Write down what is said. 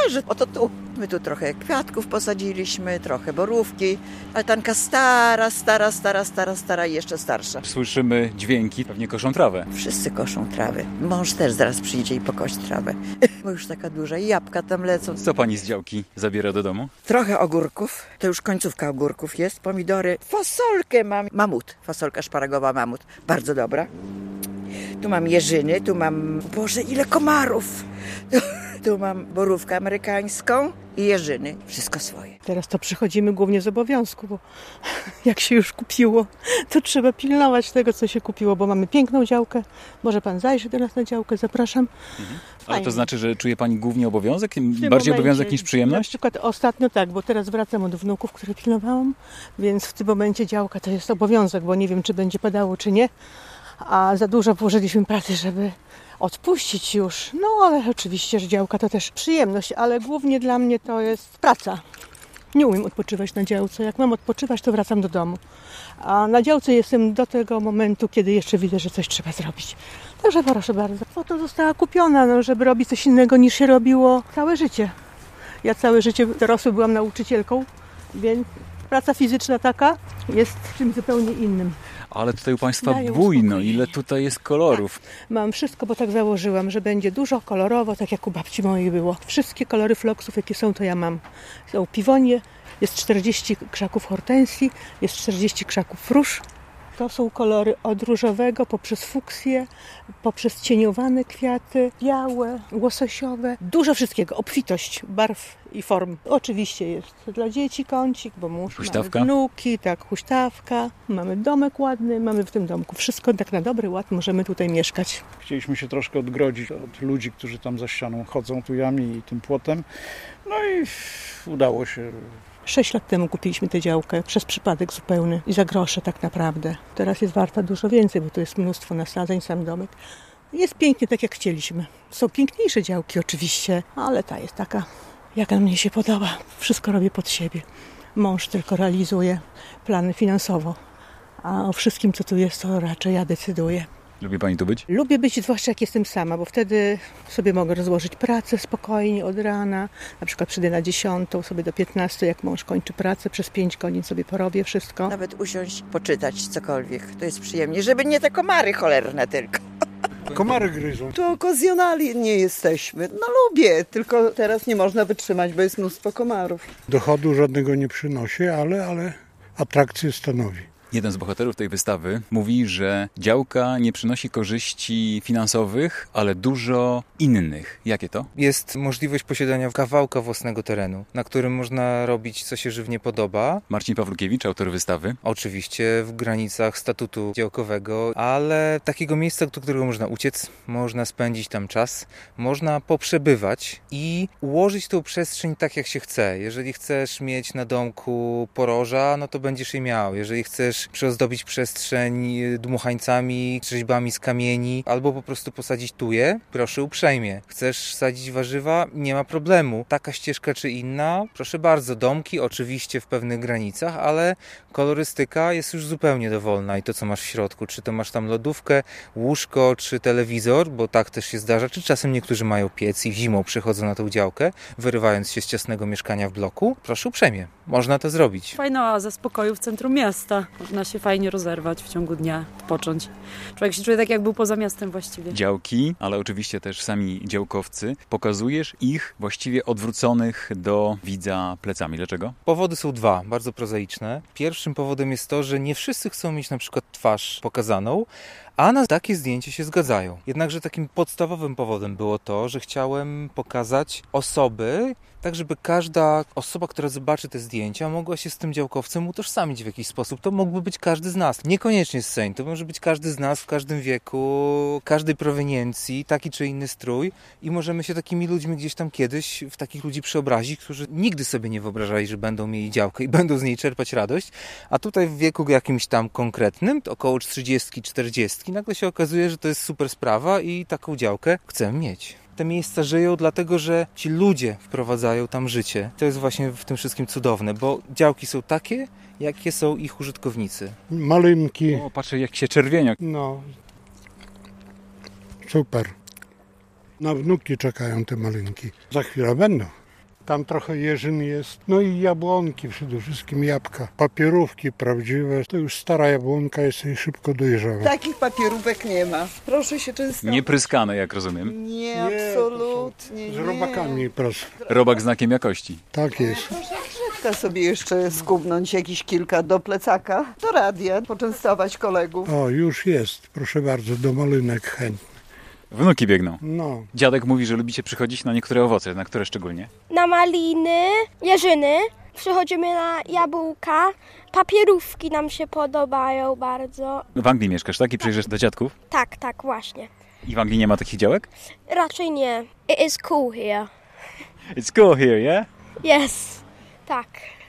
zależy. Oto tu. My tu trochę kwiatków posadziliśmy, trochę borówki. Altanka stara i jeszcze starsza. Słyszymy dźwięki, pewnie koszą trawę. Wszyscy koszą trawę. Mąż też zaraz przyjdzie i pokość trawę. Bo już taka duża i jabłka tam lecą. Co pani z działki zabiera do domu? Trochę ogórków. To już końcówka ogórków jest. Pomidory. Fasolkę mam. Mamut. Fasolka szparagowa mamut. Bardzo dobra. Tu mam jeżyny, tu mam... Boże, ile komarów! Tu mam borówkę amerykańską i jeżyny. Wszystko swoje. Teraz to przychodzimy głównie z obowiązku, bo jak się już kupiło, to trzeba pilnować tego, co się kupiło, bo mamy piękną działkę. Może pan zajrzy do nas na działkę, zapraszam. Ale to znaczy, że czuje pani głównie obowiązek? Bardziej obowiązek niż przyjemność? Na przykład ostatnio tak, bo teraz wracam od wnuków, które pilnowałam, więc w tym momencie działka to jest obowiązek, bo nie wiem, czy będzie padało, czy nie. A za dużo włożyliśmy pracy, żeby odpuścić już. No ale oczywiście, że działka to też przyjemność, ale głównie dla mnie to jest praca. Nie umiem odpoczywać na działce. Jak mam odpoczywać, to wracam do domu. A na działce jestem do tego momentu, kiedy jeszcze widzę, że coś trzeba zrobić. Także proszę bardzo. Po to została kupiona, żeby robić coś innego niż się robiło całe życie. Ja całe życie dorosłe byłam nauczycielką, więc praca fizyczna taka jest czymś zupełnie innym. Ale tutaj u państwa bujno, ile tutaj jest kolorów. Mam wszystko, bo tak założyłam, że będzie dużo kolorowo, tak jak u babci mojej było. Wszystkie kolory floksów, jakie są, to ja mam. Są piwonie, jest 40 krzaków hortensji, jest 40 krzaków róż. To są kolory od różowego poprzez fuksję, poprzez cieniowane kwiaty, białe, łososiowe. Dużo wszystkiego, obfitość barw i form. Oczywiście jest dla dzieci kącik, bo mąż huśtawka. Mamy wnuki, tak, huśtawka. Mamy domek ładny, mamy w tym domku wszystko. Tak na dobry ład możemy tutaj mieszkać. Chcieliśmy się troszkę odgrodzić od ludzi, którzy tam za ścianą chodzą tujami i tym płotem. No i udało się. 6 lat temu kupiliśmy tę działkę, przez przypadek zupełny i za grosze tak naprawdę. Teraz jest warta dużo więcej, bo tu jest mnóstwo nasadzeń, sam domek. Jest pięknie tak jak chcieliśmy. Są piękniejsze działki oczywiście, ale ta jest taka, jaka mnie się podoba. Wszystko robię pod siebie. Mąż tylko realizuje plany finansowo, a o wszystkim co tu jest to raczej ja decyduję. Lubi pani tu być? Lubię być, zwłaszcza jak jestem sama, bo wtedy sobie mogę rozłożyć pracę spokojnie od rana. Na przykład przyjdę na 10, sobie do 15, jak mąż kończy pracę, przez 5 godzin sobie porobię wszystko. Nawet usiąść, poczytać cokolwiek, to jest przyjemnie, żeby nie te komary cholerne tylko. Komary gryzą. To okazjonalnie nie jesteśmy. No lubię, tylko teraz nie można wytrzymać, bo jest mnóstwo komarów. Dochodu żadnego nie przynosi, ale atrakcję stanowi. Jeden z bohaterów tej wystawy mówi, że działka nie przynosi korzyści finansowych, ale dużo innych. Jakie to? Jest możliwość posiadania kawałka własnego terenu, na którym można robić, co się żywnie podoba. Marcin Pawlukiewicz, autor wystawy. Oczywiście w granicach statutu działkowego, ale takiego miejsca, do którego można uciec, można spędzić tam czas, można poprzebywać i ułożyć tą przestrzeń tak, jak się chce. Jeżeli chcesz mieć na domku poroża, no to będziesz je miał. Jeżeli chcesz przyozdobić przestrzeń dmuchańcami, rzeźbami z kamieni, albo po prostu posadzić tuje, proszę uprzejmie. Chcesz sadzić warzywa? Nie ma problemu. Taka ścieżka czy inna? Proszę bardzo. Domki oczywiście w pewnych granicach, ale kolorystyka jest już zupełnie dowolna i to, co masz w środku. Czy to masz tam lodówkę, łóżko, czy telewizor, bo tak też się zdarza, czy czasem niektórzy mają piec i zimą przychodzą na tą działkę, wyrywając się z ciasnego mieszkania w bloku. Proszę uprzejmie. Można to zrobić. Fajna oaza spokoju w centrum miasta. Można się fajnie rozerwać w ciągu dnia, odpocząć. Człowiek się czuje tak, jak był poza miastem właściwie. Działki, ale oczywiście też sami działkowcy. Pokazujesz ich właściwie odwróconych do widza plecami. Dlaczego? Powody są dwa, bardzo prozaiczne. Pierwszym powodem jest to, że nie wszyscy chcą mieć na przykład twarz pokazaną, a na takie zdjęcia się zgadzają. Jednakże takim podstawowym powodem było to, że chciałem pokazać osoby, tak żeby każda osoba, która zobaczy te zdjęcia, mogła się z tym działkowcem utożsamić w jakiś sposób. To mógłby być każdy z nas. Niekoniecznie Sejm, to może być każdy z nas w każdym wieku, każdej proweniencji, taki czy inny strój i możemy się takimi ludźmi gdzieś tam kiedyś w takich ludzi przeobrazić, którzy nigdy sobie nie wyobrażali, że będą mieli działkę i będą z niej czerpać radość, a tutaj w wieku jakimś tam konkretnym, to około 30-40, nagle się okazuje, że to jest super sprawa i taką działkę chcę mieć. Te miejsca żyją dlatego, że ci ludzie wprowadzają tam życie. To jest właśnie w tym wszystkim cudowne, bo działki są takie, jakie są ich użytkownicy. Malynki. O, patrzę jak się czerwienia. No, super. Na wnuki czekają te malynki. Za chwilę będą. Tam trochę jeżyn jest. No i jabłonki, przede wszystkim jabłka. Papierówki prawdziwe. To już stara jabłonka jest i szybko dojrzewa. Takich papierówek nie ma. Proszę się często. Niepryskane, jak rozumiem. Nie, absolutnie Z nie. robakami, proszę. Robak znakiem jakości. Tak jest. Trzeba sobie jeszcze skubnąć jakieś kilka do plecaka, do radia, poczęstować kolegów. O, już jest. Proszę bardzo, do malynek chętnie. Wnuki biegną. No. Dziadek mówi, że lubicie przychodzić na niektóre owoce. Na które szczególnie? Na maliny, jeżyny, przychodzimy na jabłka, papierówki nam się podobają bardzo. W Anglii mieszkasz, tak? I przyjeżdżasz do dziadków? Tak, właśnie. I w Anglii nie ma takich działek? Raczej nie. It is cool here. It's cool here, yeah? Yes, tak.